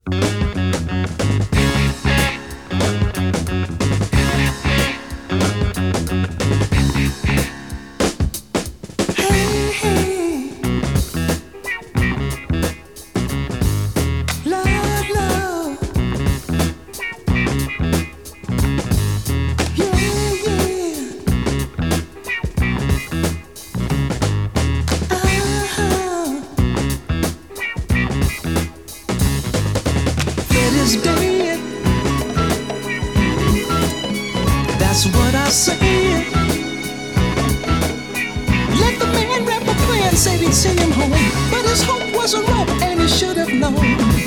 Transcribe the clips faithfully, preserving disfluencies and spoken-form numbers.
That's what I said. Let the man rap a plan, said he'd send him home, but his hope was a rope and he should have known.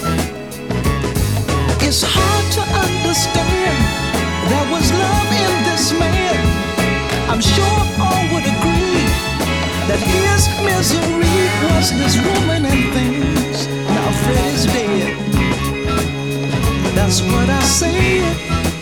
It's hard to understand there was love in this man. I'm sure all would agree that his misery was his woman and things. Now Fred is dead. That's what I said.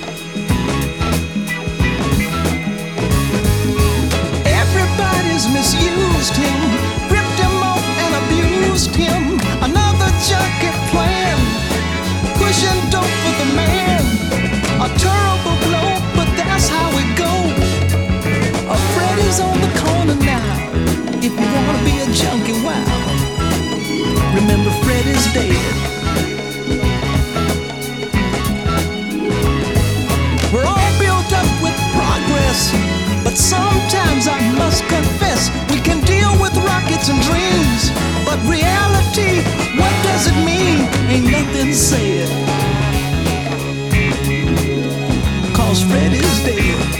Misused him, ripped him off and abused him. Another junkie plan, pushing dope for the man. A terrible blow, but that's how it goes. A Freddy's on the corner now. If you wanna be a junkie, wow, remember Freddy's dead. We're all built up with progress, but sometimes I must confess we can deal with rockets and dreams, but reality, what does it mean? Ain't nothing said, 'cause Fred is dead.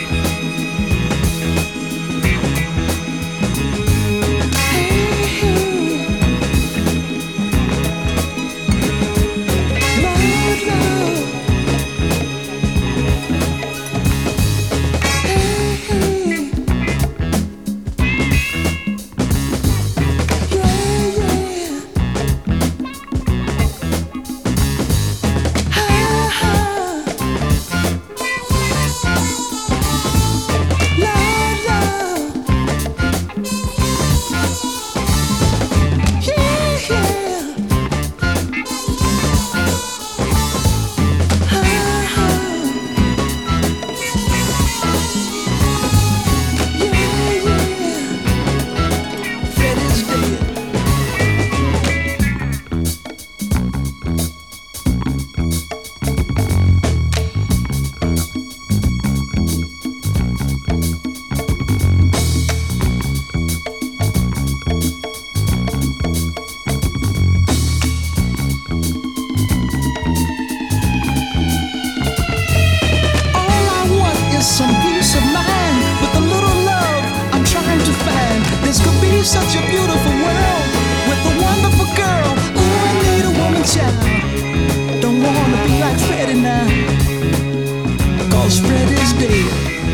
Some peace of mind with a little love I'm trying to find. This could be such a beautiful world with a wonderful girl. Ooh, I need a woman child. Don't wanna be like Freddie now, 'cause Freddie's dead.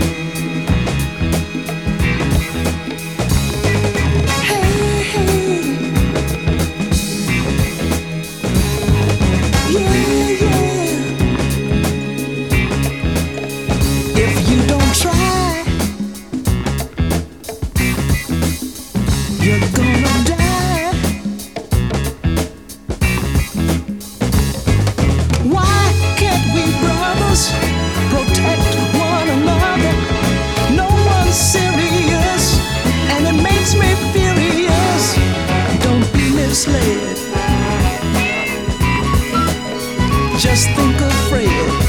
Hey, hey. Yeah, yeah. If you don't try, you're gonna die. Why can't we brothers protect one another? No one's serious, and it makes me furious. Don't be misled. Just think of Fred.